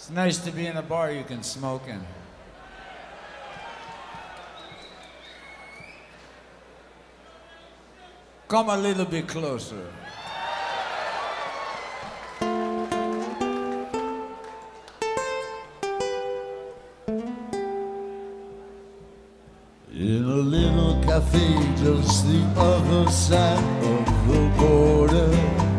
It's nice to be in a bar you can smoke in. Come a little bit closer. In a little cafe just the other side of the border,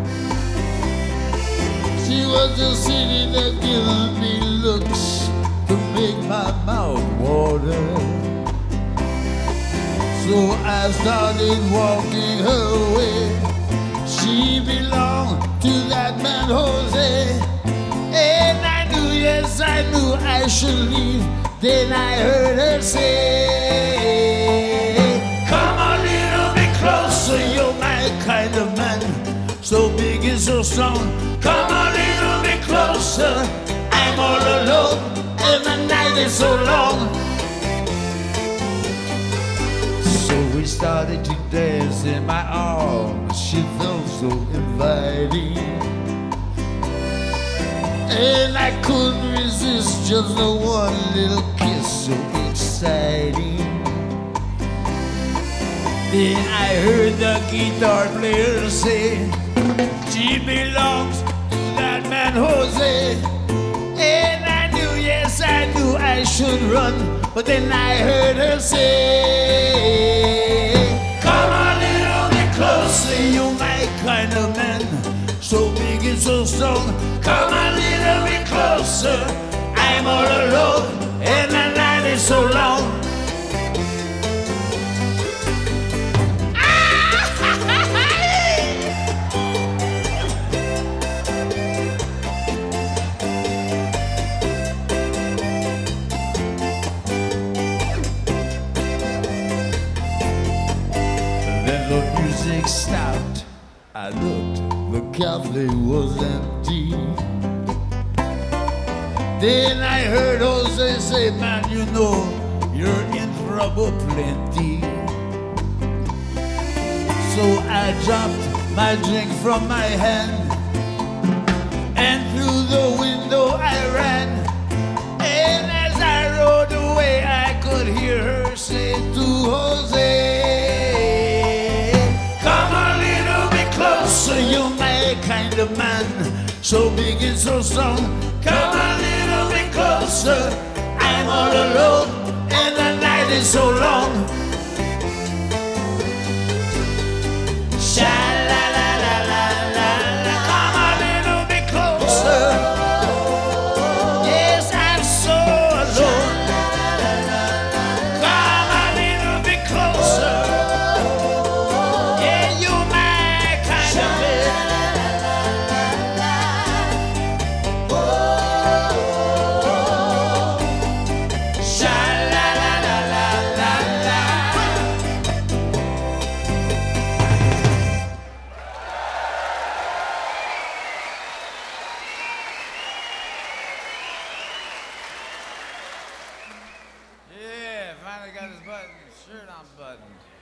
she was just sitting there giving me looks to make my mouth water. So I started walking her way. She belonged to that man Jose, and I knew, yes I knew I should leave. Then I heard her say, come a little bit closer, you're my kind of man, so big and so strong. Come a little bit closer, I'm all alone, and the night is so long. So we started to dance in my arms, she felt so inviting, and I couldn't resist just the one little kiss, so exciting. Then I heard the guitar player say, she belongs to that man Jose. And I knew, yes I knew I should run, but then I heard her say, come a little bit closer, you're my kind of man, so big and so strong. Come a little bit closer, I'm all alone, and the night is so long. Then the music stopped, I looked, the cafe was empty. Then I heard Jose say, man, you know, you're in trouble plenty. So I dropped my drink from my hand, and through the window I ran. And as I rode away, I could hear her say to Jose, come a little bit closer, you're my kind of man, so big and so strong. Come a little bit closer, I'm all alone, and the night is so long. Sha-la-la-la-la-la, come a little bit closer. Yes, I'm so alone. Come a little bit closer. Yeah, you're my kind of man. Yeah, finally got his button, shirt unbuttoned.